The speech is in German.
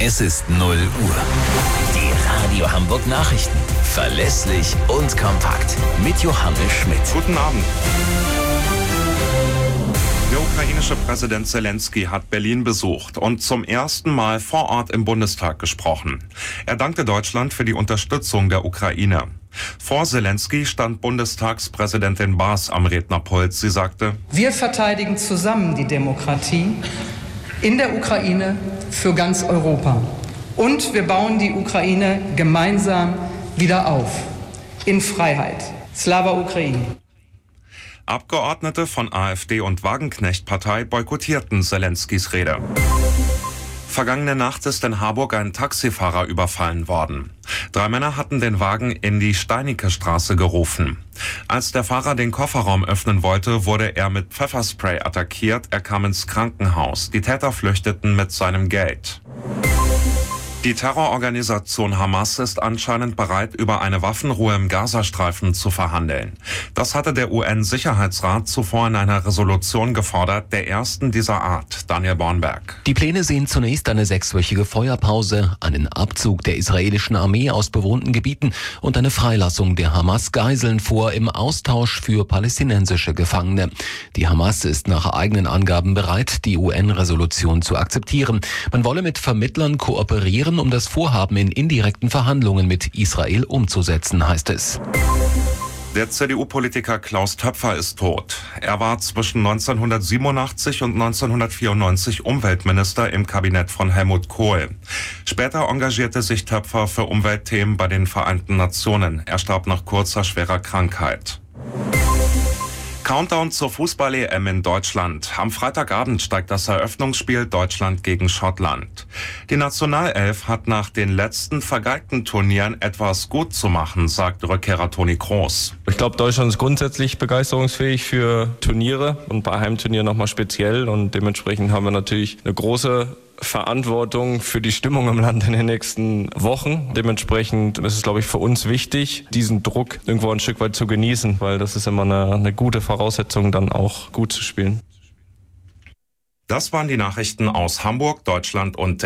Es ist 0 Uhr. Die Radio Hamburg Nachrichten. Verlässlich und kompakt. Mit Johannes Schmidt. Guten Abend. Der ukrainische Präsident Zelensky hat Berlin besucht und zum ersten Mal vor Ort im Bundestag gesprochen. Er dankte Deutschland für die Unterstützung der Ukraine. Vor Zelensky stand Bundestagspräsidentin Baas am Rednerpult. Sie sagte: Wir verteidigen zusammen die Demokratie in der Ukraine für ganz Europa. Und wir bauen die Ukraine gemeinsam wieder auf. In Freiheit. Slava Ukraini. Abgeordnete von AfD und Wagenknecht-Partei boykottierten Zelenskys Rede. Vergangene Nacht ist in Harburg ein Taxifahrer überfallen worden. 3 Männer hatten den Wagen in die Steinicke-Straße gerufen. Als der Fahrer den Kofferraum öffnen wollte, wurde er mit Pfefferspray attackiert. Er kam ins Krankenhaus. Die Täter flüchteten mit seinem Geld. Die Terrororganisation Hamas ist anscheinend bereit, über eine Waffenruhe im Gazastreifen zu verhandeln. Das hatte der UN-Sicherheitsrat zuvor in einer Resolution gefordert, der ersten dieser Art. Daniel Bornberg. Die Pläne sehen zunächst eine 6-wöchige Feuerpause, einen Abzug der israelischen Armee aus bewohnten Gebieten und eine Freilassung der Hamas-Geiseln vor im Austausch für palästinensische Gefangene. Die Hamas ist nach eigenen Angaben bereit, die UN-Resolution zu akzeptieren. Man wolle mit Vermittlern kooperieren, um das Vorhaben in indirekten Verhandlungen mit Israel umzusetzen, heißt es. Der CDU-Politiker Klaus Töpfer ist tot. Er war zwischen 1987 und 1994 Umweltminister im Kabinett von Helmut Kohl. Später engagierte sich Töpfer für Umweltthemen bei den Vereinten Nationen. Er starb nach kurzer, schwerer Krankheit. Countdown zur Fußball-EM in Deutschland. Am Freitagabend steigt das Eröffnungsspiel Deutschland gegen Schottland. Die Nationalelf hat nach den letzten vergeigten Turnieren etwas gut zu machen, sagt Rückkehrer Toni Kroos. Ich glaube, Deutschland ist grundsätzlich begeisterungsfähig für Turniere und bei Heimturnieren nochmal speziell. Und dementsprechend haben wir natürlich eine große Verantwortung für die Stimmung im Land in den nächsten Wochen. Dementsprechend ist es, glaube ich, für uns wichtig, diesen Druck irgendwo ein Stück weit zu genießen, weil das ist immer eine gute Voraussetzung, dann auch gut zu spielen. Das waren die Nachrichten aus Hamburg, Deutschland und